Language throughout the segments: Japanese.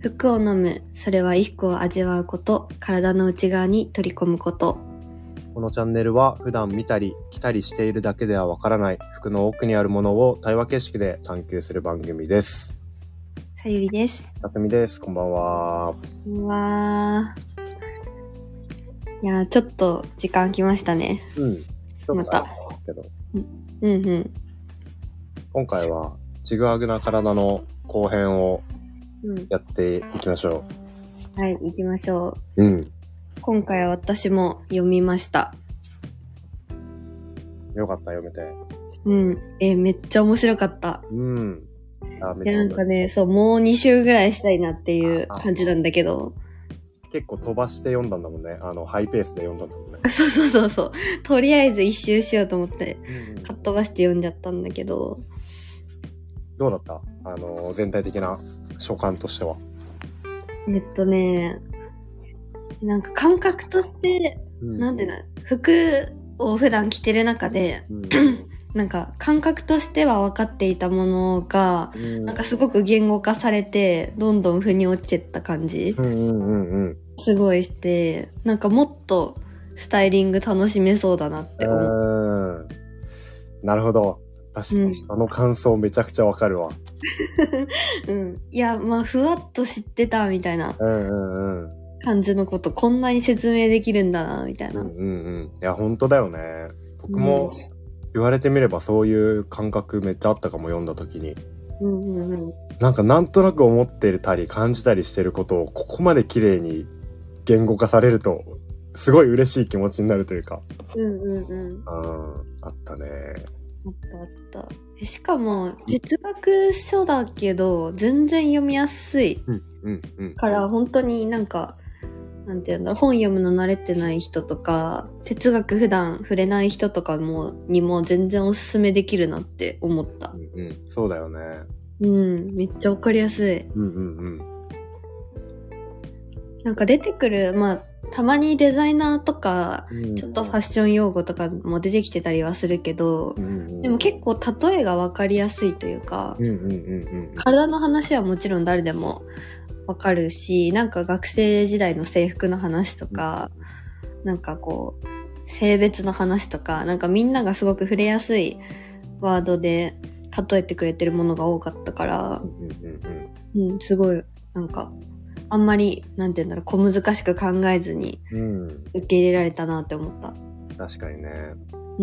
服を飲む、それは衣服を味わうこと、体の内側に取り込むこと。 このチャンネルは普段見たり着たりしているだけではわからない服の奥にあるものを対話形式で探求する番組です。 さゆりです。 かつみです。こんばんは。 こんばんは。いや、ちょっと時間来ましたね。 ちょっとあるけど。今回はちぐはぐな体の後編をやっていきましょう。はい、行きましょう。今回は私も読みました。 よかった、読めて。 めっちゃ面白かった。いや、なんかね、そう、もう2週ぐらいしたいなっていう感じなんだけど。 結構飛ばして読んだんだもんね。ハイペースで読んだんだもんね。 そう。とりあえず1周しようと思って、かっ飛ばして読んじゃったんだけど。 どうだった？全体的な所感としては。 なんか感覚として、なんていうの、服を普段着てる中で、なんか感覚としては分かっていたものが、なんかすごく言語化されて、どんどん腑に落ちてった感じ、すごいして、なんかもっとスタイリング楽しめそうだなって思う。 なるほど。確かに、感想めちゃくちゃわかるわ。 いや、まあ、ふわっと知ってたみたいな感じのこと、こんなに説明できるんだな、みたいな。 いや、ほんとだよね。僕も言われてみればそういう感覚めっちゃあったかも、読んだ時に。なんとなく思ってたり感じたりしてることをここまで綺麗に言語化されると、すごい嬉しい気持ちになるというか。あったね。 あった。しかも、哲学書だけど、全然読みやすい。から、本当になんか、なんていうんだろう、本読むの慣れてない人とか、哲学普段触れない人とかにも全然おすすめできるなって思った。 そうだよね。 めっちゃわかりやすい。なんか出てくる、まあ、たまにデザイナーとか、ちょっとファッション用語とかも出てきてたりはするけど、でも結構例えがわかりやすいというか、体の話はもちろん誰でもわかるし、なんか学生時代の制服の話とか、なんかこう、性別の話とか、なんかみんながすごく触れやすいワードで例えてくれてるものが多かったから、すごい、なんか、あんまり、なんて言うんだろう、小難しく考えずに、受け入れられたなって思った。 確かにね。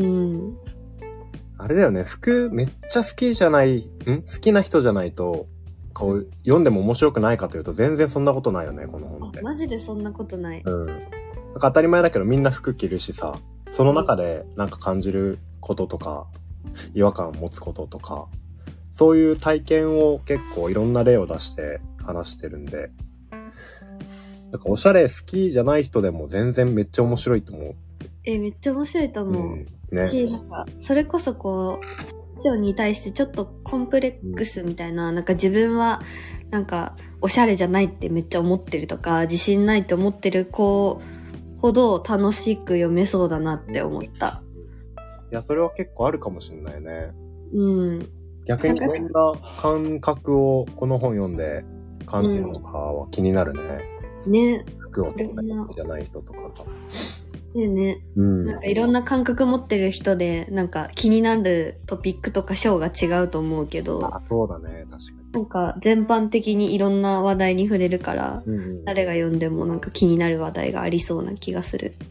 あれだよね、服めっちゃ好きな人じゃないと、こう、読んでも面白くないかというと、全然そんなことないよね、この本って。 マジでそんなことない。 なんか当たり前だけど、みんな服着るしさ、その中でなんか感じることとか、違和感を持つこととか、そういう体験を結構いろんな例を出して話してるんで、なんかおしゃれ好きじゃない人でも全然めっちゃ面白いと思う。 めっちゃ面白いと思う。 ね。 なんかそれこそこう、ファッションに対してちょっとコンプレックスみたいな、なんか自分はなんかおしゃれじゃないってめっちゃ思ってるとか、自信ないって思ってる子ほど楽しく読めそうだなって思った。 いや、それは結構あるかもしれないね。逆にどんな感覚をこの本読んで感じるのかは気になるね。服を着ない人じゃない人とかが。 なんかいろんな感覚持ってる人で、なんか気になるトピックとか章が違うと思うけど。 そうだね、確かに。 なんか全般的にいろんな話題に触れるから、誰が読んでもなんか気になる話題がありそうな気がする。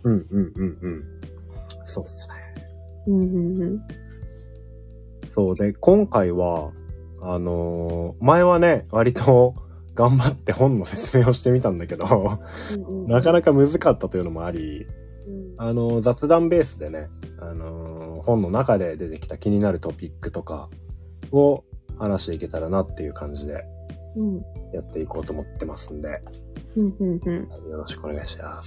そうっすね。そうで、今回は、前はね、割と頑張って本の説明をしてみたんだけど、なかなか難かったというのもあり、雑談ベースでね、本の中で出てきた気になるトピックとかを話していけたらなっていう感じで、やっていこうと思ってますんで、よろしくお願いします。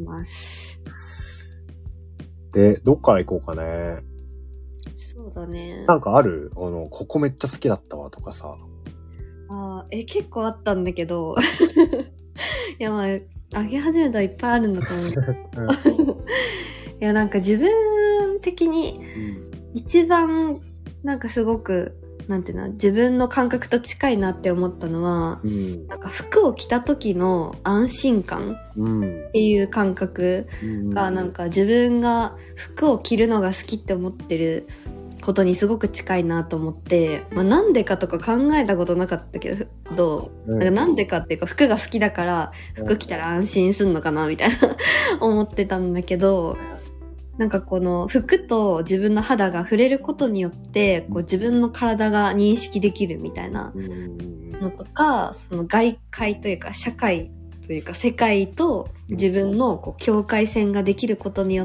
で、どっから行こうかね。 そうだね。 なんかある？ここめっちゃ好きだったわとかさ。 結構あったんだけど。いや、まあ、あげ始めたらいっぱいあるんだと思う。いや、なんか自分的に、一番、なんかすごくなんていうの、自分の感覚と近いなって思ったのは、なんか服を着た時の安心感っていう感覚が、なんか自分が服を着るのが好きって思ってることにすごく近いなと思って、まあ、なんでかとか考えたことなかったけど、なんでかっていうか服が好きだから服着たら安心すんのかなみたいな思ってたんだけど、なんかこの服と自分の肌が触れることによってこう自分の体が認識できるみたいなのとか、その外界というか社会というか世界と自分のこう境界線ができることによって、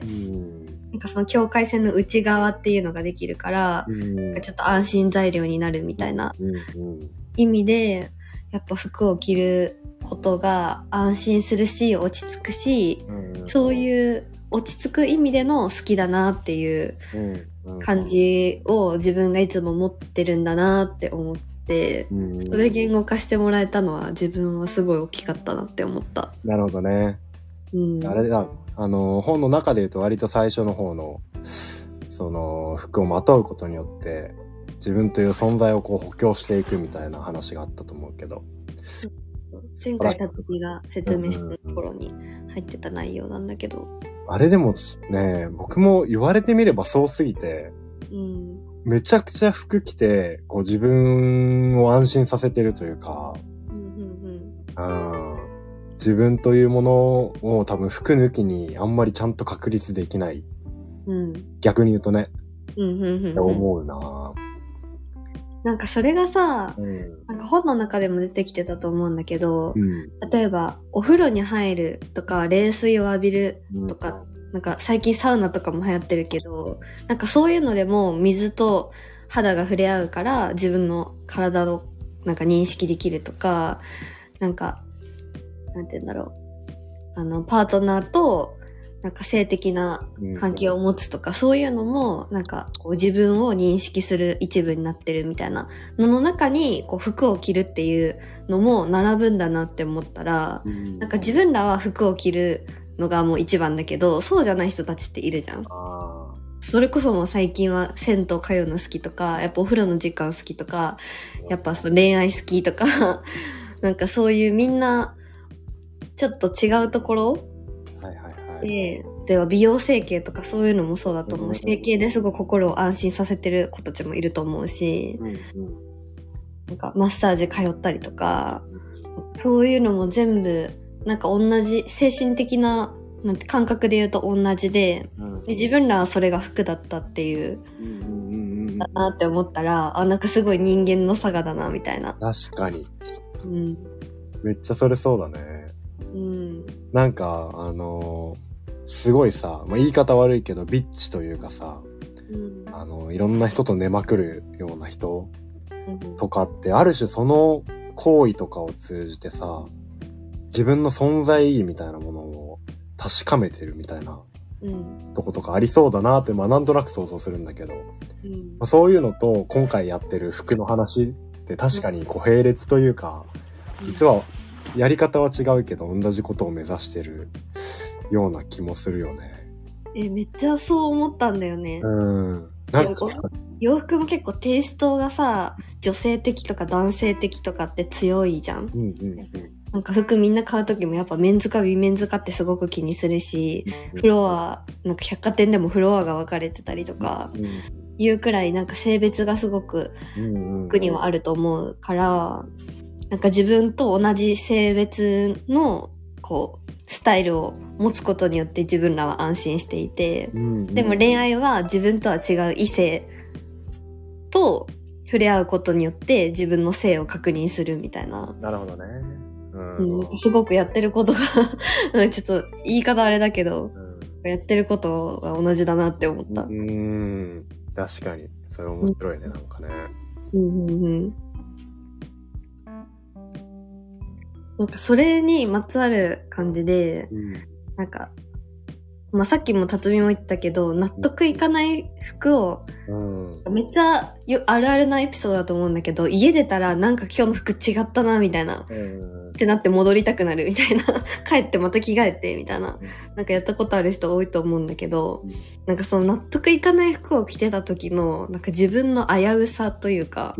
なんかその境界線の内側っていうのができるから、ちょっと安心材料になるみたいな意味で、やっぱ服を着ることが安心するし落ち着くし、そういう落ち着く意味での好きだなっていう感じを自分がいつも持ってるんだなって思って、それ言語化してもらえたのは自分はすごい大きかったなって思った。 なるほどね。あれだ、本の中で言うと割と最初の方のその服をまとうことによって自分という存在をこう補強していくみたいな話があったと思うけど、 前回た時が説明したところに入ってた内容なんだけど、 あれでもね、僕も言われてみればそうすぎて、めちゃくちゃ服着てこう自分を安心させてるというか、自分というものを多分服抜きにあんまりちゃんと確立できない。逆に言うとね。って思うな。 なんかそれがさ、なんか本の中でも出てきてたと思うんだけど、例えばお風呂に入るとか冷水を浴びるとか、なんか最近サウナとかも流行ってるけど、なんかそういうのでも水と肌が触れ合うから自分の体をなんか認識できるとか、なんかなんて言うんだろう、パートナーとなんか性的な関係を持つとか、そういうのもなんかこう自分を認識する一部になってるみたいなのの中にこう服を着るっていうのも並ぶんだなって思ったら、なんか自分らは服を着るのがもう一番だけど、そうじゃない人たちっているじゃん。それこそもう最近は銭湯通うの好きとか、やっぱお風呂の時間好きとか、やっぱその恋愛好きとかなんかそういうみんなちょっと違うところで、例えば美容整形とかそういうのもそうだと思うし、整形ですごい心を安心させてる子たちもいると思うし、なんかマッサージ通ったりとか、そういうのも全部なんか同じ精神的ななんて感覚で言うと同じで、自分らはそれが服だったっていうだなって思ったら、なんかすごい人間の差がだなみたいな。 確かに。めっちゃそれそうだね。なんかすごいさ、言い方悪いけどビッチというかさ、いろんな人と寝まくるような人とかってある種その行為とかを通じてさ、自分の存在意義みたいなものを確かめてるみたいなとことかありそうだなって、なんとなく想像するんだけど、そういうのと今回やってる服の話って確かにこう並列というか、実はやり方は違うけど同じことを目指してるような気もするよね。 めっちゃそう思ったんだよね。 なんか洋服も結構テイストがさ、女性的とか男性的とかって強いじゃん。なんか服みんな買う時もやっぱメンズかビメンズかってすごく気にするし、フロア、なんか百貨店でもフロアが分かれてたりとか、いうくらいなんか性別がすごく服にはあると思うから、なんか自分と同じ性別のこうスタイルを持つことによって自分らは安心していて、でも恋愛は自分とは違う異性と触れ合うことによって自分の性を確認するみたいな。 なるほどね。 すごくやってることがちょっと言い方あれだけど、やってることが同じだなって思った。 確かにそれ面白いね、なんかね。なんかそれにまつわる感じで、なんかまあ、さっきも辰巳も言ったけど、納得いかない服を、めっちゃあるあるなエピソードだと思うんだけど、家出たらなんか今日の服違ったな、みたいな。ってなって戻りたくなるみたいな。帰ってまた着替えて、みたいな。なんかやったことある人多いと思うんだけど、なんかその納得いかない服を着てた時の、なんか自分の危うさというか。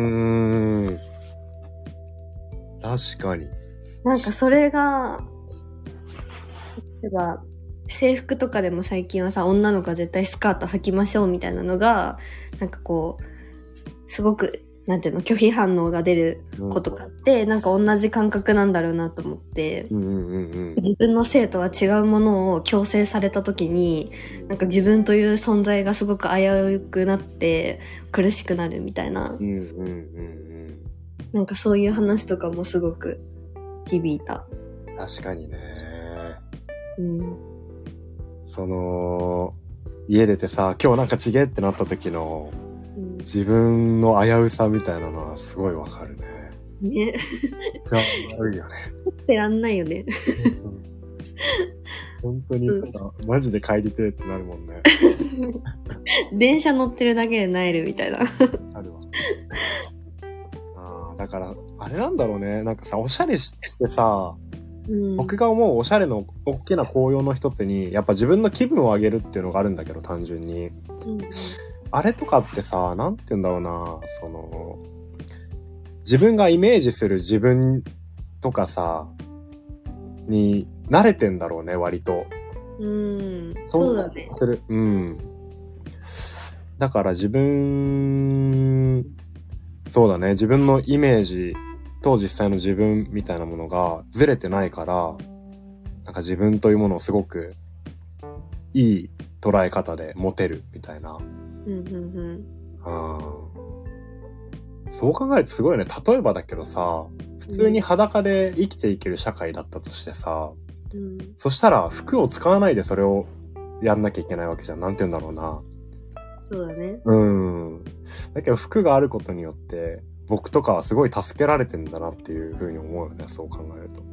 確かに。 なんかそれが、例えば、制服とかでも最近はさ、女の子は絶対スカート履きましょうみたいなのが、なんかこう、すごく、なんていうの、拒否反応が出る子とかって、なんか同じ感覚なんだろうなと思って、自分の性とは違うものを強制された時に、なんか自分という存在がすごく危うくなって苦しくなるみたいな、なんかそういう話とかもすごく響いた。 確かにね。その、家出てさ、今日なんかちげえってなった時の、自分の危うさみたいなのはすごいわかるね。 ね。 じゃあ、悪いよね。 ってらんないよね。 本当に、マジで帰りてえってなるもんね。 電車乗ってるだけで萎えるみたいな。 あるわ。だから、あれなんだろうね。なんかさ、おしゃれしてさ、僕が思うおしゃれの大きな効用の一つに、やっぱ自分の気分を上げるっていうのがあるんだけど、単純に。あれとかってさ、なんて言うんだろうな、その、自分がイメージする自分とかさ、に慣れてんだろうね、割と。 そうだね。 だから自分、そうだね、自分のイメージと実際の自分みたいなものがずれてないから、なんか自分というものをすごくいい捉え方で持てるみたいな。そう考えるとすごいね。例えばだけどさ、普通に裸で生きていける社会だったとしてさ、そしたら服を使わないでそれをやんなきゃいけないわけじゃん。なんて言うんだろうな。 そうだね。 だけど服があることによって、僕とかはすごい助けられてんだなっていう風に思うよね。そう考えると。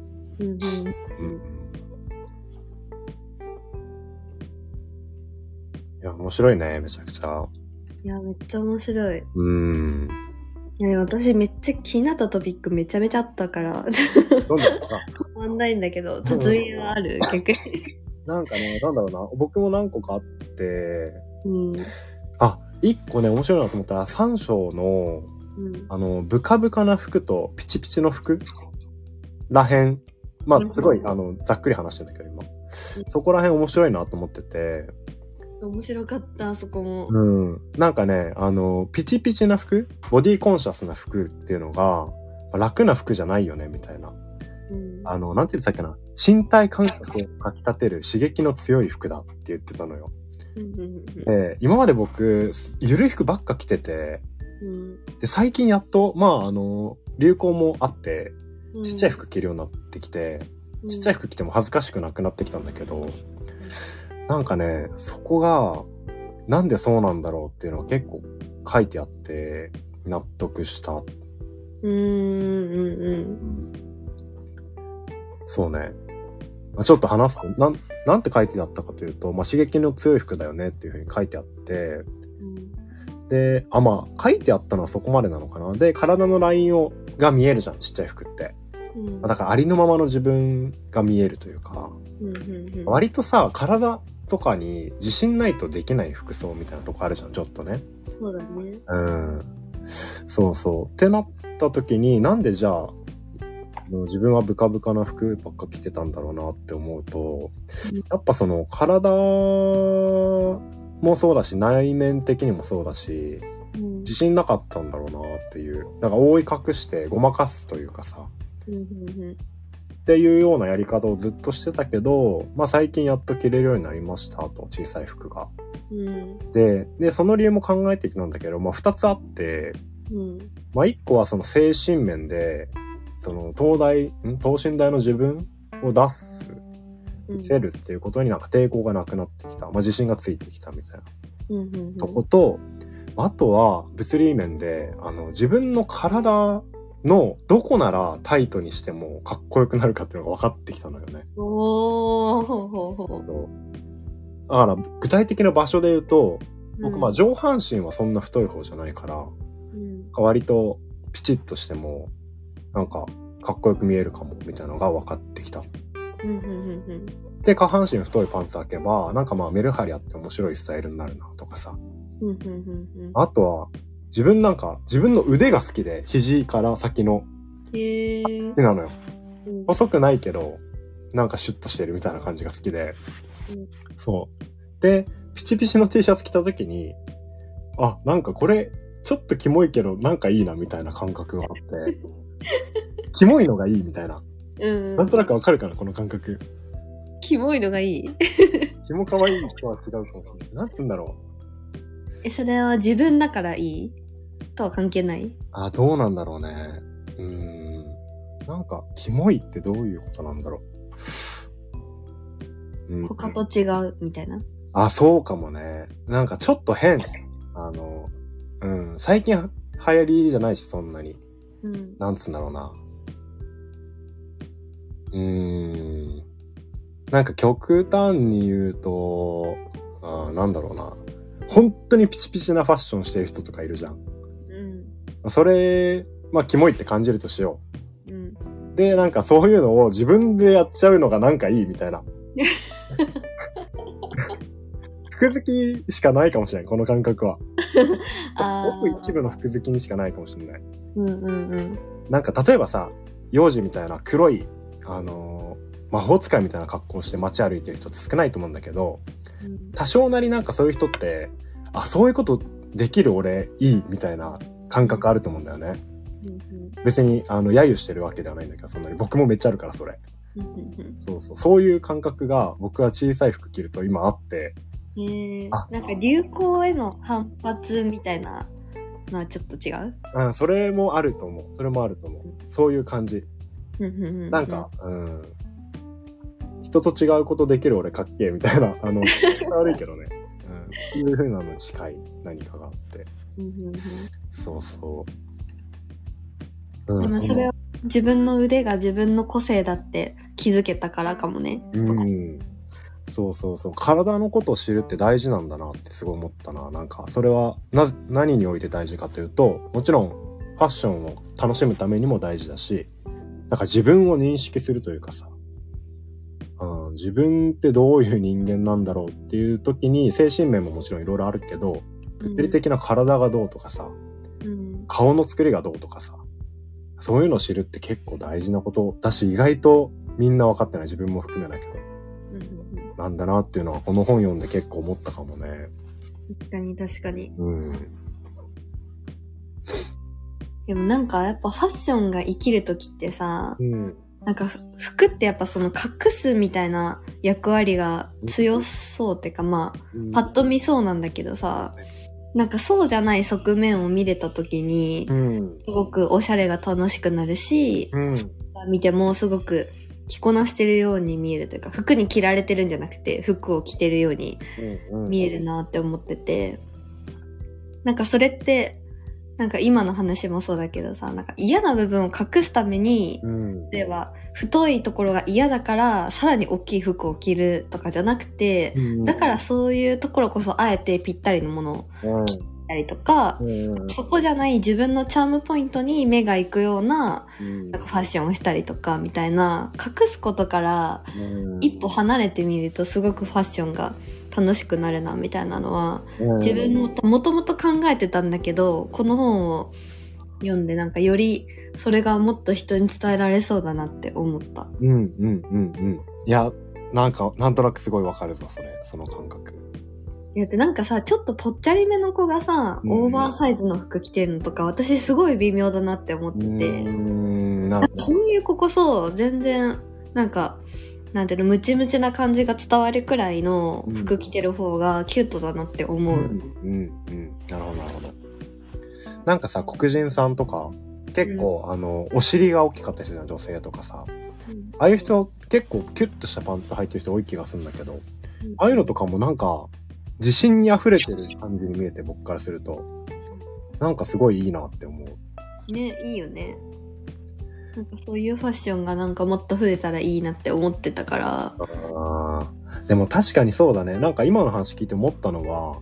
いや、面白いね。めちゃくちゃ。 いや、めっちゃ面白い。いや、私めっちゃ気になったトピックめちゃめちゃあったから。 どんなのか止まんないんだけど、突入はある逆に。 なんかね、なんだろうな。僕も何個かあって、一個ね、面白いなと思ったら、三章の、ブカブカな服とピチピチの服らへん。まあ、すごい、ざっくり話してんだけど、今。そこらへん面白いなと思ってて。 面白かった、そこも。 なんかね、ピチピチな服、ボディコンシャスな服っていうのが、楽な服じゃないよね、みたいな。なんて言ってたっけな。身体感覚をかき立てる刺激の強い服だって言ってたのよ。で、今まで僕、ゆるい服ばっか着てて、で、最近やっと、流行もあって、ちっちゃい服着るようになってきて、ちっちゃい服着ても恥ずかしくなくなってきたんだけど、なんかね、そこが、なんでそうなんだろうっていうのが結構書いてあって、納得した。そうね。ちょっと話すと、なんて書いてあったかというと、刺激の強い服だよねっていう風に書いてあって、で、書いてあったのはそこまでなのかな。で、体のラインが見えるじゃん、ちっちゃい服って。だからありのままの自分が見えるというか、割とさ、体とかに自信ないとできない服装みたいなとこあるじゃん、ちょっとね。 そうだね。 そうそう。ってなった時に、なんでじゃあ、自分はブカブカな服ばっか着てたんだろうなって思うと、やっぱその体もそうだし、内面的にもそうだし、自信なかったんだろうなっていう。なんか覆い隠してごまかすというかさ、っていうようなやり方をずっとしてたけど、最近やっと着れるようになりましたと、小さい服が。で、その理由も考えてきたんだけど、二つあって、一個はその精神面で、その等身大の自分を出せるっていうことになんか抵抗がなくなってきた。自信がついてきたみたいな。とこと、あとは物理面で、自分の体のどこならタイトにしてもかっこよくなるかっていうのが分かってきたのよね。 だから具体的な場所で言うと、僕まあ上半身はそんな太い方じゃないから、割とピチッとしてもなんかかっこよく見えるかもみたいなのが分かってきた。で下半身太いパンツ履けばなんかまあメルハリあって面白いスタイルになるなとかさ。あとは自分の腕が好きで、肘から先の手なのよ。細くないけどなんかシュッとしてるみたいな感じが好きで、そうでピチピチの T シャツ着た時に、あ、なんかこれちょっとキモいけどなんかいいなみたいな感覚があってキモいのがいいみたいな、なんとなくわかるかなこの感覚。 キモいのがいいキモ可愛いとは違うかもしれない。なんつうんだろう。それは自分だからいいとは関係ない？ あ、どうなんだろうね。なんかキモいってどういうことなんだろう。 他と違うみたいな。 あ、そうかもね。なんかちょっと変。最近流行りじゃないし、そんなに。なんつうんだろうな。なんか極端に言うと、なんだろうな。本当にピチピチなファッションしてる人とかいるじゃん。それ、まあ、キモいって感じるとしよう。で、なんかそういうのを自分でやっちゃうのがなんかいいみたいな。服好きしかないかもしれない、この感覚は。ごく一部の服好きにしかないかもしれない。なんか例えばさ、幼児みたいな黒い、魔法使いみたいな格好して街歩いてる人って少ないと思うんだけど、多少なりなんかそういう人って、あ、そういうことできる俺いいみたいな感覚あると思うんだよね。別に揶揄してるわけではないんだけど、そんなに僕もめっちゃあるからそれ。そういう感覚が僕は小さい服着ると今あって。 なんか流行への反発みたいなのはちょっと違う？ それもあると思う。そういう感じ。なんか、人と違うことできる俺かっけえみたいな、悪いけどね。いう風なのに近い何かがあって。そうそう。 でもそれは自分の腕が自分の個性だって気づけたからかもね。 そう。体のことを知るって大事なんだなってすごい思ったな。なんか、それは何において大事かというと、もちろんファッションを楽しむためにも大事だし、なんか自分を認識するというかさ、自分ってどういう人間なんだろうっていう時に、精神面ももちろんいろいろあるけど、物理的な体がどうとかさ、顔の作りがどうとかさ、そういうのを知るって結構大事なことだし、意外とみんな分かってない、自分も含めだけど、なんだなっていうのはこの本読んで結構思ったかもね。 確かに。でもなんかやっぱファッションが生きるときってさ、なんか服ってやっぱその隠すみたいな役割が強そうってか、まあ、パッと見そうなんだけどさ、なんかそうじゃない側面を見れたときに、すごくおしゃれが楽しくなるし、見てもすごく着こなしてるように見えるというか、服に着られてるんじゃなくて服を着てるように見えるなって思ってて、なんかそれってなんか今の話もそうだけどさ、なんか嫌な部分を隠すために、例えば太いところが嫌だからさらに大きい服を着るとかじゃなくて、だからそういうところこそあえてぴったりのものを着たりとか、そこじゃない自分のチャームポイントに目が行くような、なんかファッションをしたりとかみたいな、隠すことから一歩離れてみるとすごくファッションが楽しくなるなみたいなのは、自分もともと考えてたんだけど、この本を読んでなんかよりそれがもっと人に伝えられそうだなって思った。 いや、なんとなくすごいわかるぞ、その感覚。 だってなんかさ、ちょっとぽっちゃりめの子がさ、オーバーサイズの服着てるのとか、私すごい微妙だなって思ってて、そういう子こそ全然なんかなんていうの、ムチムチな感じが伝わるくらいの服着てる方がキュートだなって思う。 なるほど。なんかさ、黒人さんとか結構、お尻が大きかったりするじゃん、女性とかさ、ああいう人結構キュッとしたパンツ履いてる人多い気がするんだけど、ああいうのとかもなんか自信に溢れてる感じに見えて、僕からするとなんかすごいいいなって思うね。いいよね。なんかそういうファッションがなんかもっと増えたらいいなって思ってたから。 でも確かにそうだね。なんか今の話聞いて思ったのは、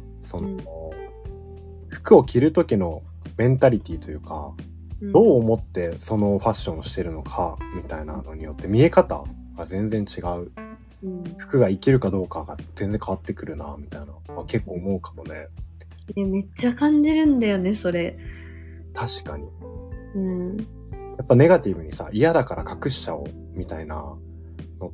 服を着る時のメンタリティというか、どう思ってそのファッションをしてるのかみたいなのによって見え方が全然違う。服が生きるかどうかが全然変わってくるなみたいな、結構思うかもね。 めっちゃ感じるんだよね、それ。 確かに。やっぱネガティブにさ、嫌だから隠しちゃおうみたいなのって、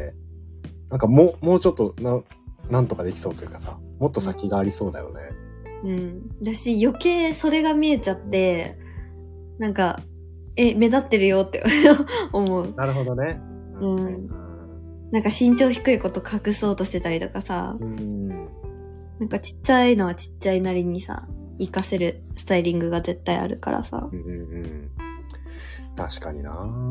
なんかもうちょっとなんとかできそうというかさ、もっと先がありそうだよね。 だし余計それが見えちゃって、なんか目立ってるよって思う。 なるほどね。 なんか身長低いこと隠そうとしてたりとかさ、なんかちっちゃいのはちっちゃいなりにさ、活かせるスタイリングが絶対あるからさ。 確かにな。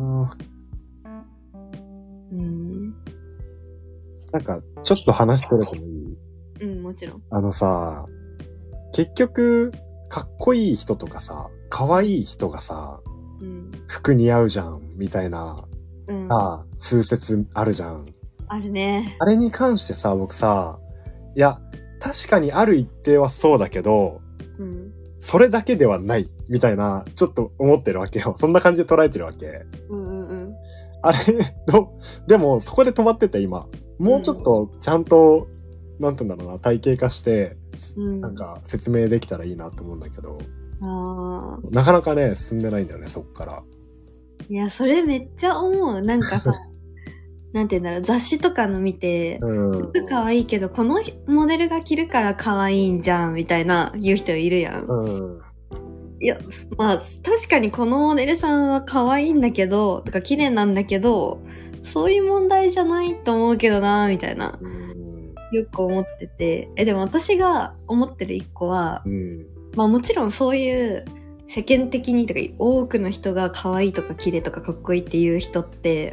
なんかちょっと話それてもいい？ もちろん。 結局かっこいい人とかさ、可愛い人がさ、服似合うじゃんみたいな、数説あるじゃん。 あるね。 あれに関してさ、僕さ、いや確かにある一定はそうだけど、それだけではないみたいなちょっと思ってるわけよ。そんな感じで捉えてるわけ。あれでもそこで止まってて今。もうちょっとちゃんと、なんて言うんだろうな、体系化して、なんか説明できたらいいなと思うんだけど、なかなかね、進んでないんだよね、そっから。 いや、それめっちゃ思う。なんかさ、なんて言うんだろう、雑誌とかの見て、服可愛いけど、このモデルが着るから可愛いんじゃん、みたいな言う人いるやん。いや、まあ、確かにこのモデルさんは可愛いんだけど、とか綺麗なんだけど、そういう問題じゃないと思うけどな、みたいな。よく思ってて。でも私が思ってる一個は、まあもちろんそういう世間的にとか多くの人が可愛いとか綺麗とかかっこいいっていう人って、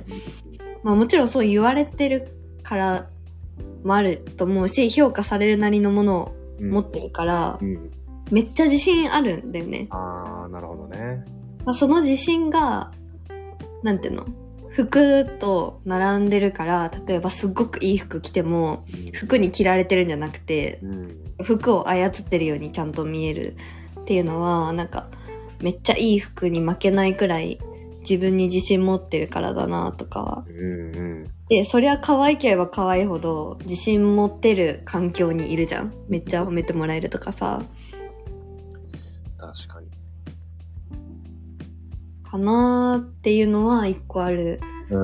まあもちろんそう言われてるからもあると思うし、評価されるなりのものを持ってるから、めっちゃ自信あるんだよね。 なるほどね。 まあ、その自信が、なんていうの？服と並んでるから、例えばすっごくいい服着ても、服に着られてるんじゃなくて、服を操ってるようにちゃんと見えるっていうのは、なんか、めっちゃいい服に負けないくらい自分に自信持ってるからだなとかは。で、そりゃ可愛ければ可愛いほど自信持ってる環境にいるじゃん。めっちゃ褒めてもらえるとかさ。 確かに。 かなーっていうのは一個ある。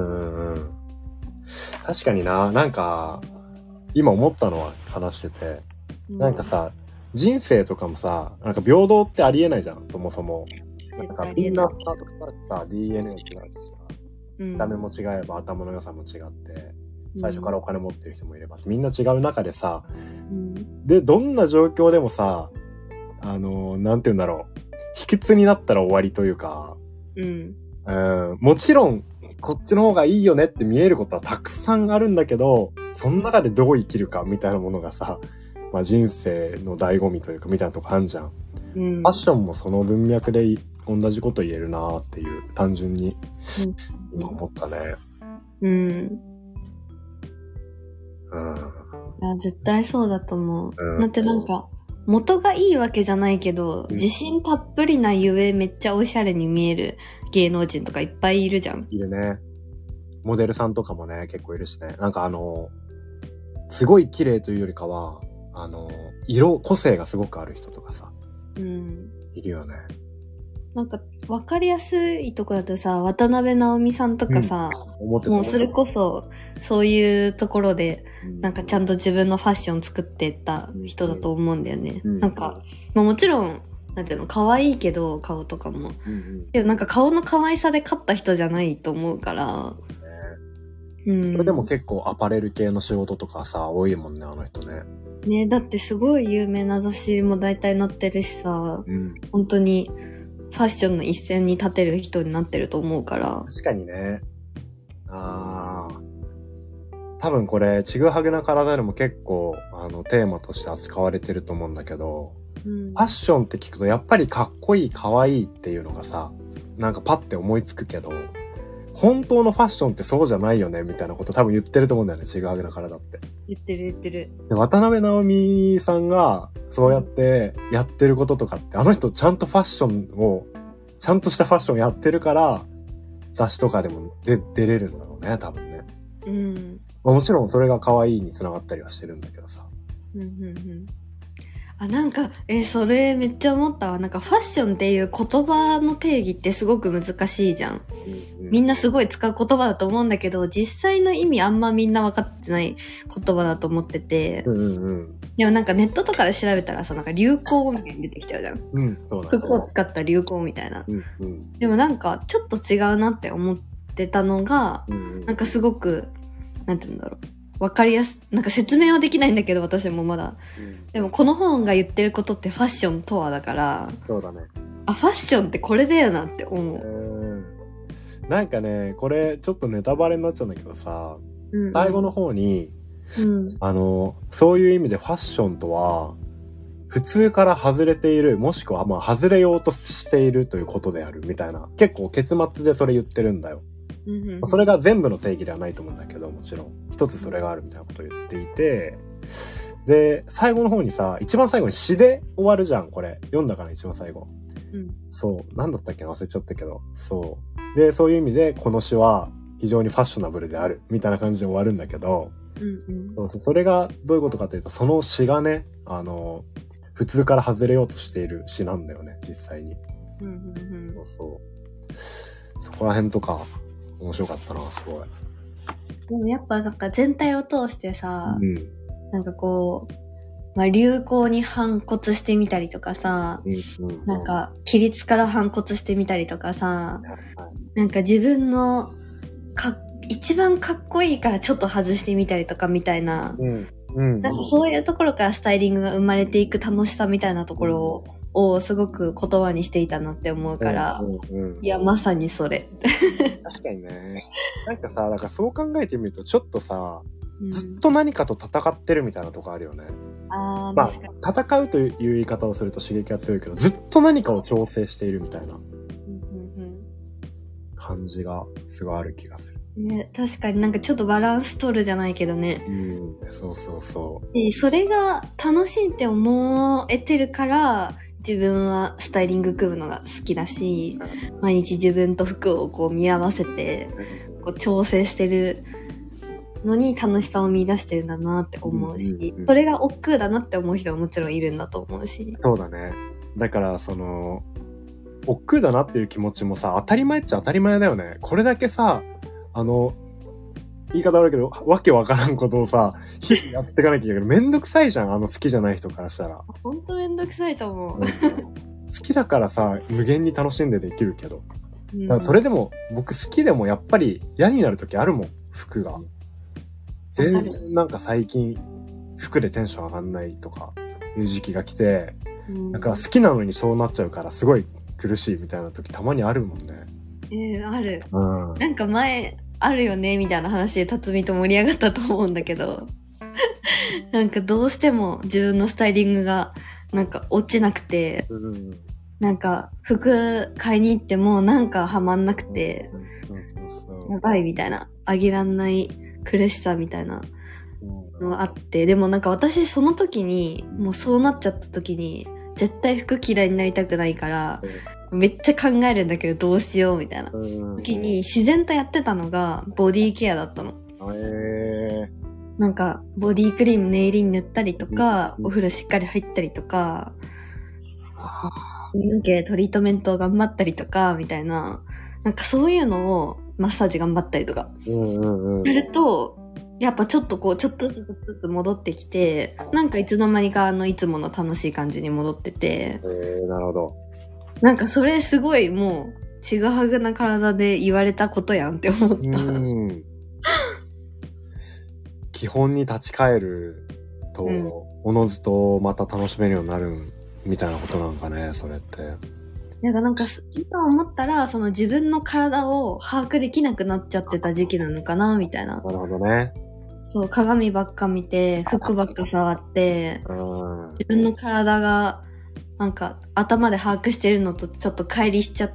確かにな。なんか今思ったのは話してて、なんかさ、人生とかもさ、なんか平等ってありえないじゃん、そもそも。なんかみんなスタートからさ、DNA 違うしさ、見た目も違えば頭の良さも違って、最初からお金持ってる人もいれば、みんな違う中でさ、でどんな状況でもさ、なんて言うんだろう、卑屈になったら終わりというか、もちろんこっちの方がいいよねって見えることはたくさんあるんだけど、その中でどう生きるかみたいなものがさ、まあ人生の醍醐味というかみたいなとこあんじゃん。ファッションもその文脈で同じこと言えるなーっていう、単純に今思ったね。 いや絶対そうだと思う。だってなんか元がいいわけじゃないけど、自信たっぷりなゆえめっちゃおしゃれに見える芸能人とかいっぱいいるじゃん。 いるね。モデルさんとかもね、結構いるしね。なんかすごい綺麗というよりかは、個性がすごくある人とかさ。いるよね。 なんか、わかりやすいとこだとさ、渡辺直美さんとかさ、もうそれこそ、そういうところで、なんかちゃんと自分のファッション作ってった人だと思うんだよね。なんか、まあ、もちろん、なんていうの、可愛いけど、顔とかも。けどなんか顔の可愛さで勝った人じゃないと思うから、 それでも結構アパレル系の仕事とかさ、多いもんね、あの人ね。 ね、だってすごい有名な雑誌も大体載ってるしさ、本当にファッションの一線に立てる人になってると思うから。 確かにね。多分これ、ちぐはぐな体でも結構テーマとして扱われてると思うんだけど、ファッションって聞くとやっぱりかっこいい、かわいいっていうのがさ、なんかパッて思いつくけど、 本当のファッションってそうじゃないよねみたいなこと多分言ってると思うんだよね、ちぐはぐだからだって。 言ってる。 で、渡辺直美さんがそうやってやってることとかって、あの人ちゃんとファッションを、ちゃんとしたファッションやってるから、雑誌とかでも出れるんだろうね、多分ね。 うん。 もちろんそれが可愛いに繋がったりはしてるんだけどさ。 なんか、それめっちゃ思ったわ。なんかファッションっていう言葉の定義ってすごく難しいじゃん。みんなすごい使う言葉だと思うんだけど、実際の意味あんまみんな分かってない言葉だと思ってて。でもなんかネットとかで調べたらさ、なんか流行みたいに出てきちゃうじゃん。そうだね。服を使った流行みたいな。でもなんかちょっと違うなって思ってたのが、なんかすごく、なんて言うんだろう。わかりやす、なんか説明はできないんだけど、私もまだ。でもこの本が言ってることってファッションとはだから、 そうだね。 ファッションってこれだよなって思う。 なんかね、これちょっとネタバレになっちゃうんだけどさ、最後の方に、そういう意味でファッションとは、普通から外れている、もしくはまあ外れようとしているということであるみたいな、結構結末でそれ言ってるんだよ。それが全部の定義ではないと思うんだけど、もちろん一つそれがあるみたいなことを言っていて、で最後の方にさ、一番最後に詩で終わるじゃん。これ読んだかな、一番最後。そうなんだったっけな、忘れちゃったけど、そうでそういう意味でこの詩は非常にファッショナブルであるみたいな感じで終わるんだけど、それがどういうことかというと、その詩がね、普通から外れようとしている詩なんだよね、実際に。そこら辺とか面白かったな、すごい。 でもやっぱなんか全体を通してさ、なんかこう、流行に反骨してみたりとかさ、なんか規律から反骨してみたりとかさ、なんか自分の一番かっこいいからちょっと外してみたりとかみたいな、なんかそういうところからスタイリングが生まれていく楽しさみたいなところをすごく言葉にしていたなって思うから、いやまさにそれ。 確かにね。なんかさ、だからそう考えてみるとちょっとさ、ずっと何かと戦ってるみたいなとこあるよね。まあ戦うという言い方をすると刺激が強いけど、ずっと何かを調整しているみたいな感じがすごいある気がする。 ね、確かになんかちょっとバランス取るじゃないけどね。 そう。 それが楽しいって思えてるから、自分はスタイリング組むのが好きだし、毎日自分と服をこう見合わせて、こう調整してるのに楽しさを見出してるんだなって思うし、それが億劫だなって思う人はもちろんいるんだと思うし。 そうだね。だから億劫だなっていう気持ちもさ、当たり前っちゃ当たり前だよね。これだけさ、言い方悪いけど、わけわからんことをさ、日々やっていかなきゃいけないけど、めんどくさいじゃん、好きじゃない人からしたら。 ほんとめんどくさいと思う。 好きだからさ、無限に楽しんでできるけど。だからそれでも、僕好きでもやっぱり嫌になる時あるもん、服が。全然なんか最近、服でテンション上がんないとかいう時期が来て、なんか好きなのにそうなっちゃうからすごい苦しいみたいな時たまにあるもんね。 ある。なんか前、あるよねみたいな話で辰巳と盛り上がったと思うんだけどなんかどうしても自分のスタイリングがなんか落ちなくて、なんか服買いに行ってもなんかハマんなくて、やばいみたいな、あげらんない苦しさみたいなのがあって、でもなんか私その時にもうそうなっちゃった時に絶対服嫌いになりたくないから、めっちゃ考えるんだけどどうしようみたいな時に自然とやってたのがボディケアだったの。なんかボディクリーム念入りに塗ったりとか、お風呂しっかり入ったりとか、髪の毛トリートメントを頑張ったりとかみたいな、なんかそういうのをマッサージ頑張ったりとかやると、やっぱちょっとずつ戻ってきて、なんかいつの間にかいつもの楽しい感じに戻ってて、 なるほど。 なんかそれすごいもうちぐはぐな体で言われたことやんって思った。 基本に立ち返ると、おのずとまた楽しめるようになるみたいなことなんかね、それって。 なんか今思ったら、その自分の体を把握できなくなっちゃってた時期なのかなみたいな。 なるほどね。 そう、鏡ばっか見て、服ばっか触って、自分の体がなんか頭で把握してるのとちょっと乖離しちゃって、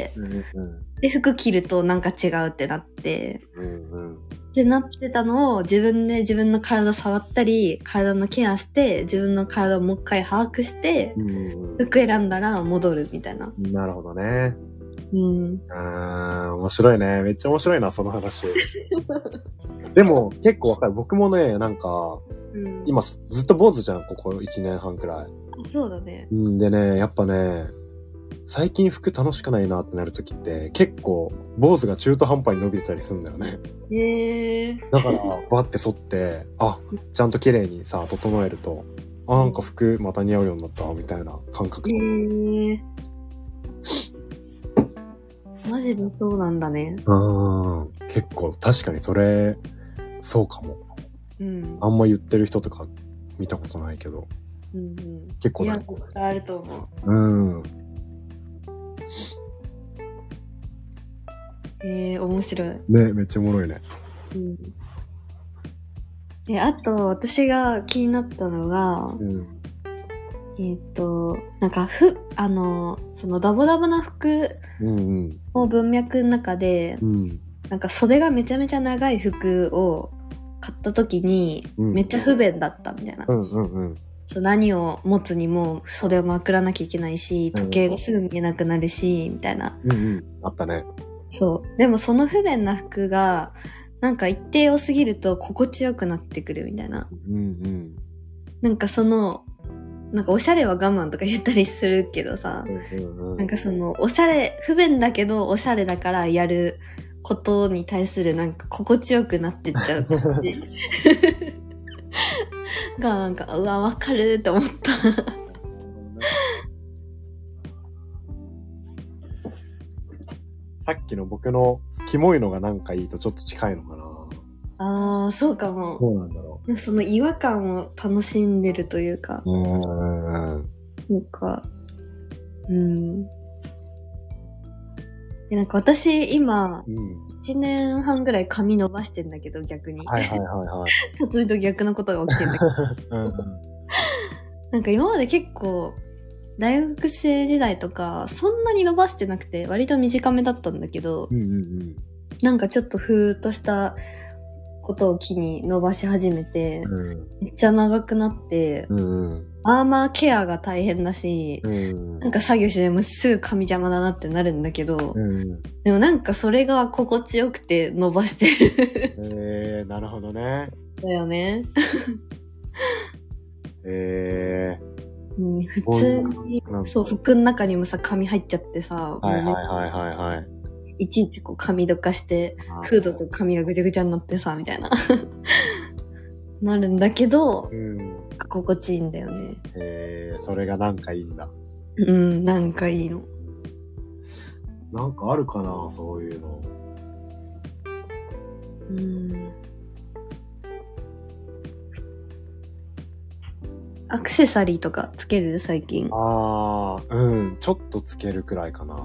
で、服着るとなんか違うってなって、ってなってたのを自分で自分の体触ったり、体のケアして、自分の体をもう一回把握して、服選んだら戻るみたいな。 なるほどね。面白いね。めっちゃ面白いな、その話。でも、結構わかる。僕もね、なんか、今、ずっと坊主じゃん、ここ1年半くらい。 そうだね。 でね、やっぱね、最近服楽しくないなってなるときって、結構、坊主が中途半端に伸びてたりするんだよね。だから、バッて剃って、ちゃんと綺麗にさ、整えると、なんか服また似合うようになった、みたいな感覚。 マジでそうなんだね。 結構、確かにそれ、そうかも。あんま言ってる人とか見たことないけど。結構なんか。 あると思う。面白い。 ね、めっちゃおもろいね。 あと、私が気になったのが、なんかそのダボダボな服の文脈の中で、なんか袖がめちゃめちゃ長い服を買った時に、めっちゃ不便だったみたいな。何を持つにも袖をまくらなきゃいけないし、時計がすぐ見えなくなるし、みたいな。 あったね。 そう。でもその不便な服が、なんか一定を過ぎると心地よくなってくるみたいな。なんかなんかおしゃれは我慢とか言ったりするけどさ、なんかおしゃれ、不便だけどおしゃれだからやることに対するなんか心地よくなってっちゃうがなんか、わかるって思ったさっきの僕のキモいのがなんかいいとちょっと近いのかな。 そうかも。 そうなんだろう。その違和感を楽しんでるというか。なんか、でなんか私今、1年半ぐらい髪伸ばしてんだけど逆に。辰巳と逆のことが起きてんだけど。なんか今まで結構、大学生時代とか、そんなに伸ばしてなくて、割と短めだったんだけど、なんかちょっとふーっとしたことを機に伸ばし始めて、めっちゃ長くなって、まあケアが大変だし、なんか作業してもすぐ髪邪魔だなってなるんだけど、でもなんかそれが心地よくて伸ばしてる。 なるほどね。 だよね。普通に、そう、服の中にもさ、髪入っちゃってさ、いちいちこう髪どかして、フードと髪がぐちゃぐちゃになってさ、みたいな。なるんだけど、心地いいんだよね。 それがなんかいいんだ。 なんかいいの。 なんかあるかな、そういうの。 アクセサリーとかつける最近。 ちょっとつけるくらいかな。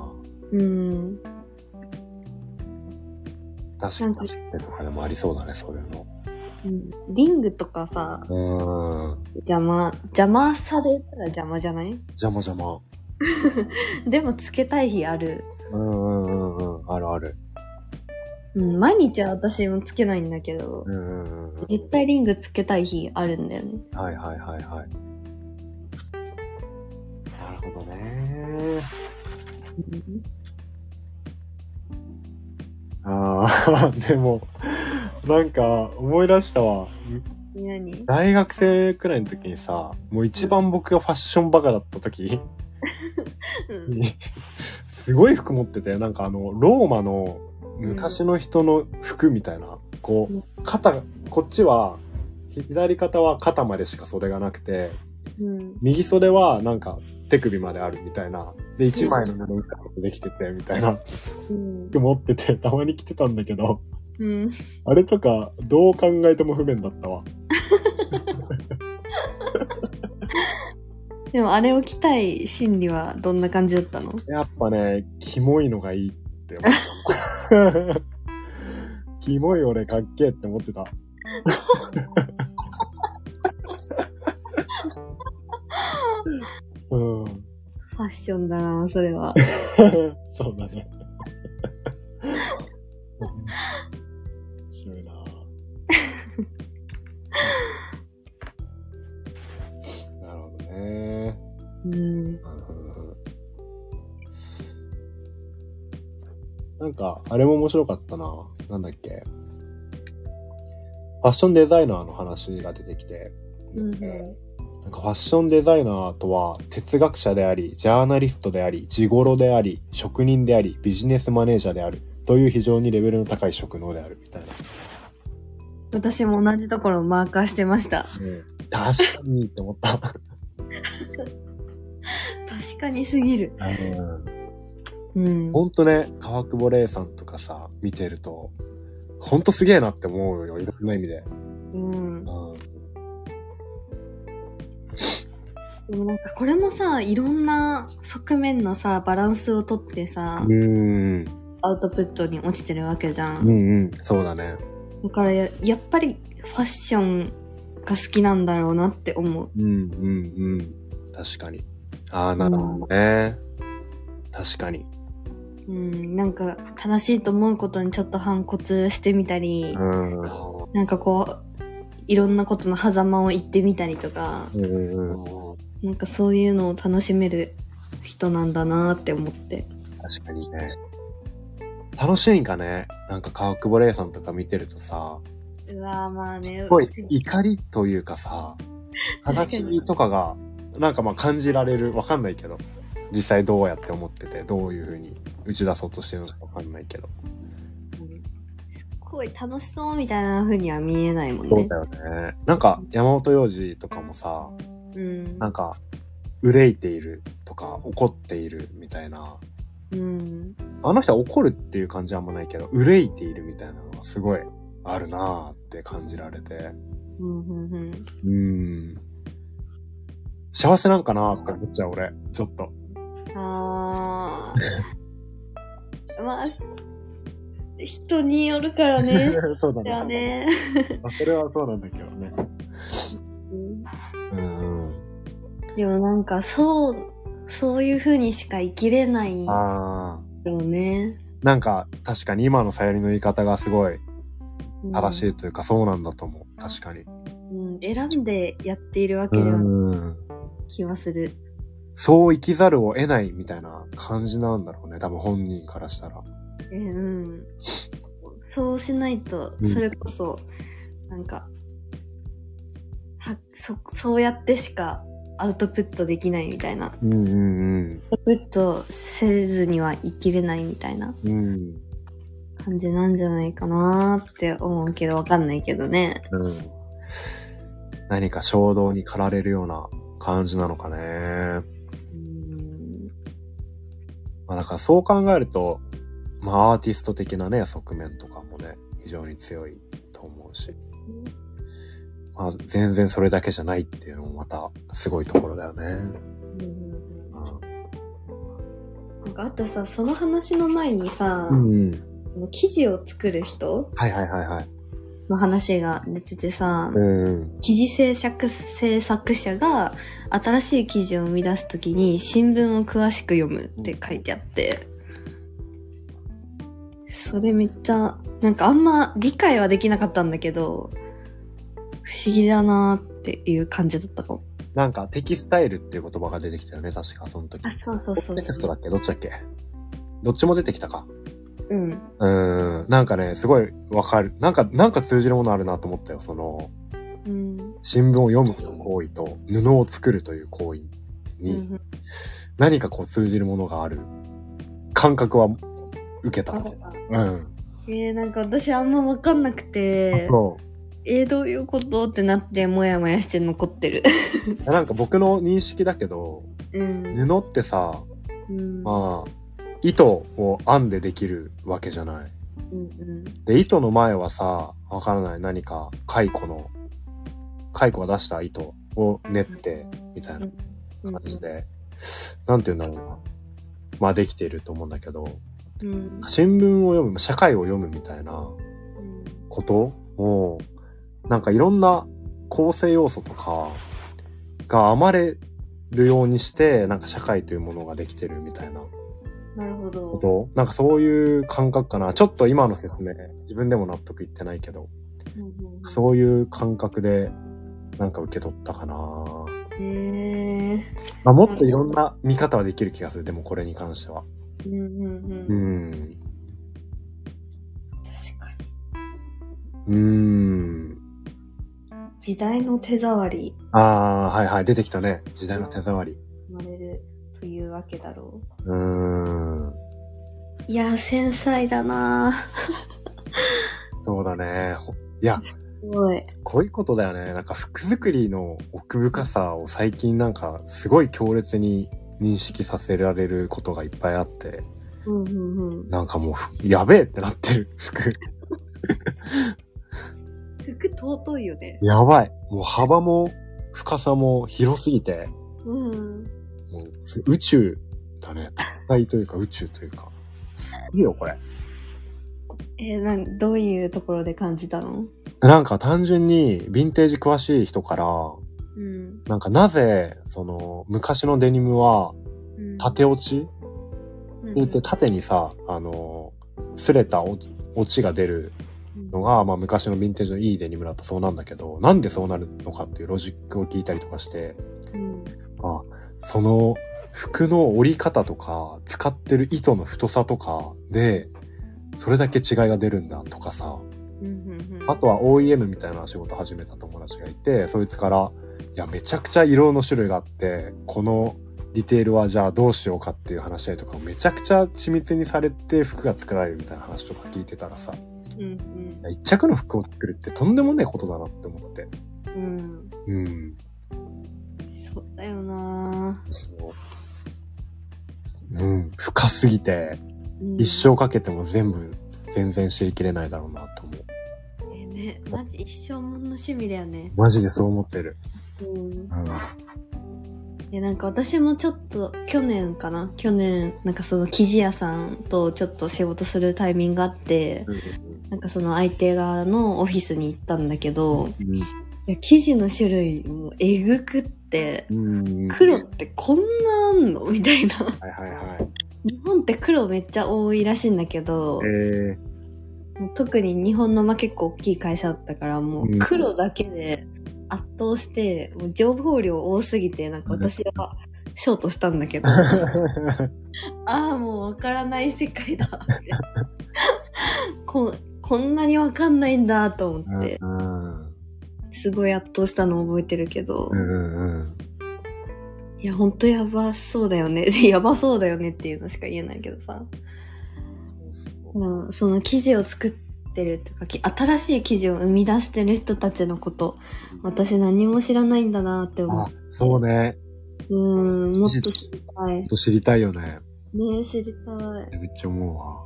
確かにとかでもありそうだね、そういうの。 リングとかさ、邪魔さで言ったら邪魔じゃない？ 邪魔。 でもつけたい日ある。 あるある。 毎日は私もつけないんだけど、絶対リングつけたい日あるんだよね。 はい。なるほどね。でも、なんか思い出したわ。 何？ 大学生くらいの時にさ、もう一番僕がファッションバカだった時に、すごい服持ってて、なんかローマの昔の人の服みたいな、こう、こっちは、左肩は肩までしか袖がなくて、右袖はなんか手首まであるみたいな。で、一枚の布みたいなことできてて、みたいな。服持ってて、たまに着てたんだけど、あれとか、どう考えても不便だったわ。 でもあれを着たい心理はどんな感じだったの？ やっぱね、キモいのがいいって思った。キモい俺かっけえって思ってた。 ファッションだな、それは。 そうだね。面白いな。なるほどね。なんか、あれも面白かったな。なんだっけ。ファッションデザイナーの話が出てきて、なんかファッションデザイナーとは哲学者であり、ジャーナリストであり、ジゴロであり、職人であり、ビジネスマネージャーであるという非常にレベルの高い職能であるみたいな。 私も同じところをマーカーしてました。 確かにって思った。確かにすぎる。 ほんとね、川久保玲さんとかさ、見てると、ほんとすげえなって思うよ、いろんな意味で。 でもなんかこれもさ、いろんな側面のさ、バランスをとってさ、アウトプットに落ちてるわけじゃん。 そうだね。 だからやっぱりファッションが好きなんだろうなって思う。 確かに。なるほどね。確かに。 なんか正しいと思うことにちょっと反骨してみたり、なんかこういろんなことの狭間を言ってみたりとか、なんかそういうのを楽しめる人なんだなって思って。 確かにね。楽しいんかね。なんか川久保玲さんとか見てるとさ、 まあね。 すごい怒りというかさ、正しいとかがなんかまあ感じられる。わかんないけど。実際どうやって思ってて、どういう風に打ち出そうとしてるのかわかんないけど。 すっごい楽しそうみたいな風には見えないもんね。 そうだよね。なんか山本耀司とかもさ、なんか憂いているとか怒っているみたいな。あの人は怒るっていう感じはあんまないけど、憂いているみたいなのがすごいあるなーって感じられて。幸せなんかなーって思っちゃう俺、ちょっと。まあ、人によるからね。 そうだね。それはそうなんだけどね。 でもなんかそういう風にしか生きれないよね。 なんか確かに今のさゆりの言い方がすごい正しいというか、そうなんだと思う。確かに。 選んでやっているわけではない気はする。 そう生きざるを得ないみたいな感じなんだろうね。多分本人からしたら。 そうしないと、それこそ、なんか、そうやってしかアウトプットできないみたいな。アウトプットせずには生きれないみたいな感じなんじゃないかなーって思うけど、わかんないけどね。 何か衝動に駆られるような感じなのかね。まあだからそう考えると、まあアーティスト的なね、側面とかもね、非常に強いと思うし。まあ全然それだけじゃないっていうのもまたすごいところだよね。 なんかあとさ、その話の前にさ、記事を作る人の話が出ててさ、記事制作者が新しい記事を生み出すときに新聞を詳しく読むって書いてあって、それめっちゃなんかあんま理解はできなかったんだけど、不思議だなーっていう感じだったかも。 なんかテキスタイルっていう言葉が出てきたよね、確かその時。 そう。 テキストだっけ？どっちだっけ？どっちも出てきたか。 なんかね、すごいわかる。なんか通じるものあるなと思ったよ。その、新聞を読むという行為と布を作るという行為に、何かこう通じるものがある感覚は受けた。 なんか私あんま分かんなくて、どういうことってなってもやもやして残ってる。 なんか僕の認識だけど、布ってさ、まあ、糸を編んでできるわけじゃない。で、糸の前はさ、わからない何か蚕が出した糸を練って、みたいな感じで、なんていうんだろうな。まあできていると思うんだけど、新聞を読む、社会を読むみたいなことを、なんかいろんな構成要素とかが編まれるようにして、なんか社会というものができてるみたいな。 なるほど。 なんかそういう感覚かな。ちょっと今の説明、自分でも納得いってないけど、そういう感覚で、なんか受け取ったかな。まあ、もっといろんな見方はできる気がする。でもこれに関しては。確かに。時代の手触り。 はいはい、出てきたね。時代の手触り。 生まれるというわけだろう。いや、繊細だなそうだね。いや、 すごい。 こういうことだよね。なんか服作りの奥深さを最近なんかすごい強烈に認識させられることがいっぱいあって。なんかもう、やべえってなってる、服。 服尊いよね。 やばい。もう幅も深さも広すぎて。もう宇宙だね。多彩というか宇宙というか。いいよ、これ。 どういうところで感じたの？ なんか単純にヴィンテージ詳しい人から、なんかなぜ、昔のデニムは、縦落ち、言って縦にさ、擦れた落ちが出るのが、まあ昔のヴィンテージのいいデニムだとそうなんだけど、なんでそうなるのかっていうロジックを聞いたりとかして、その服の折り方とか、使ってる糸の太さとかで、それだけ違いが出るんだとかさ、あとは OEM みたいな仕事始めた友達がいて、そいつから、いや、めちゃくちゃ色の種類があって、このディテールはじゃあどうしようかっていう話し合いとかめちゃくちゃ緻密にされて服が作られるみたいな話とか聞いてたらさ、一着の服を作るってとんでもねえことだなって思って。 そうだよな深すぎて、一生かけても全然知りきれないだろうなと思う。 マジ一生もの趣味だよね。 マジでそう思ってる。 なんか私もちょっと去年なんかその生地屋さんとちょっと仕事するタイミングがあって、なんかその相手側のオフィスに行ったんだけど、いや生地の種類もえぐくって、黒ってこんなあんのみたいな。日本って黒めっちゃ多いらしいんだけど、特に日本の結構大きい会社だったからもう黒だけで圧倒して、もう情報量多すぎてなんか私はショートしたんだけどもうわからない世界だってこんなにわかんないんだと思ってすごい圧倒したの覚えてるけど、いやほんとやばそうだよねやばそうだよねっていうのしか言えないけどさ、その生地を作ってるとか新しい生地を生み出してる人たちのこと私何も知らないんだなって思う。 そうね。 もっと知りたい。 もっと知りたいよね。 ねえ、知りたい。 めっちゃ思うわ。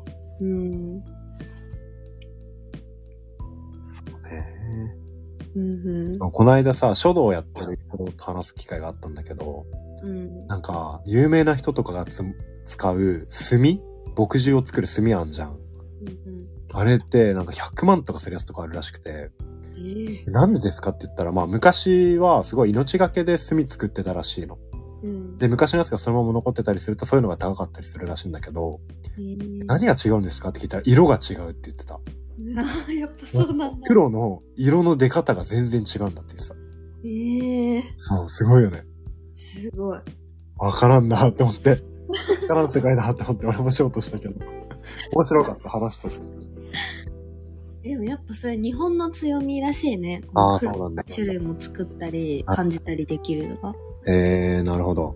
そうね。この間さ、書道をやってる人と話す機会があったんだけど、なんか、有名な人とかが使う墨墨汁を作る墨あんじゃん。あれってなんか100万とかするやつとかあるらしくて、なんでですかって言ったら、まあ昔はすごい命がけで墨作ってたらしいの。で、昔のやつがそのまま残ってたりするとそういうのが高かったりするらしいんだけど、何が違うんですかって聞いたら色が違うって言ってた。 やっぱそうなんだ。 黒の色の出方が全然違うんだって言ってた。そう、すごいよね。 すごい。 わからんなって思って。わからん世界だって思って俺もしようとしたけど。面白かった、話として。 でもやっぱそれ日本の強みらしいね。 そうなんだ。 種類も作ったり、感じたりできるのが。 なるほど。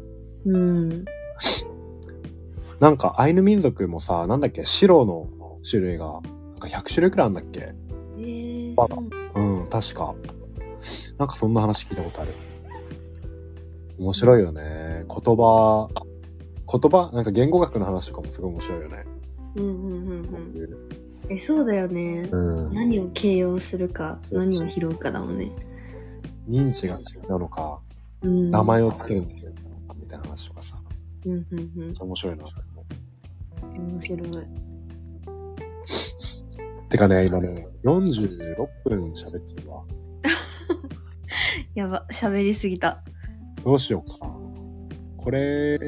なんかアイヌ民族もさ、なんだっけ、白の種類が、なんか100種類くらいあるんだっけ？そう。確か。なんかそんな話聞いたことある。面白いよね。言葉、なんか言語学の話とかもすごい面白いよね。 そうだよね。何を形容するか、何を拾うかだもんね。 認知が違うのか、名前をつけるのかみたいな話とかさ。面白いなと思う。 面白い。 てかね、今ね、46分喋ってるわ。 やば、喋りすぎた。 どうしようか。 これ、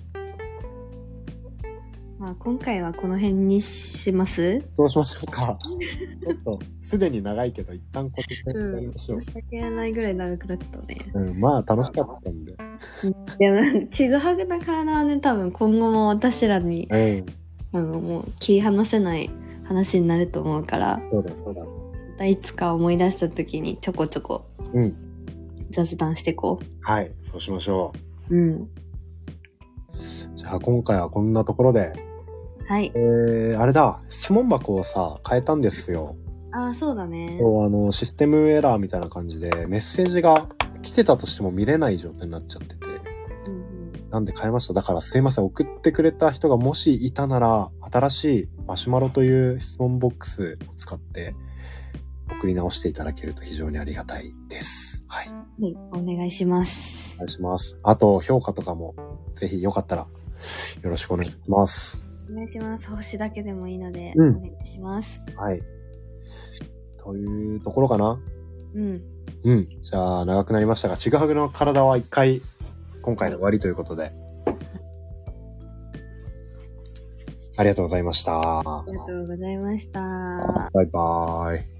まあ今回はこの辺にします？ そうしましょうか。ちょっと、すでに長いけど、一旦これでやりましょう。 申し訳ないぐらい長くなったね。 まあ楽しかったんで。 でも、ちぐはぐな体はね、多分今後も私らに、もう切り離せない話になると思うから。 そうだ、そうだ。 またいつか思い出した時にちょこちょこ、雑談していこう。 はい、そうしましょう。 じゃあ今回はこんなところで。 はい。 あれだ、質問箱をさ、変えたんですよ。 ああ、そうだね。 システムエラーみたいな感じで、メッセージが来てたとしても見れない状態になっちゃってて。なんで変えました。だからすいません、送ってくれた人がもしいたなら、新しいマシュマロという質問ボックスを使って送り直していただけると非常にありがたいです。はい。 お願いします。 お願いします。あと、評価とかもぜひよかったらよろしくお願いします。 お願いします。星だけでもいいので、お願いします。 はい。というところかな。じゃあ、長くなりましたが、ちぐはぐの体は一回、今回の終わりということで。ありがとうございました。 ありがとうございました。 バイバーイ。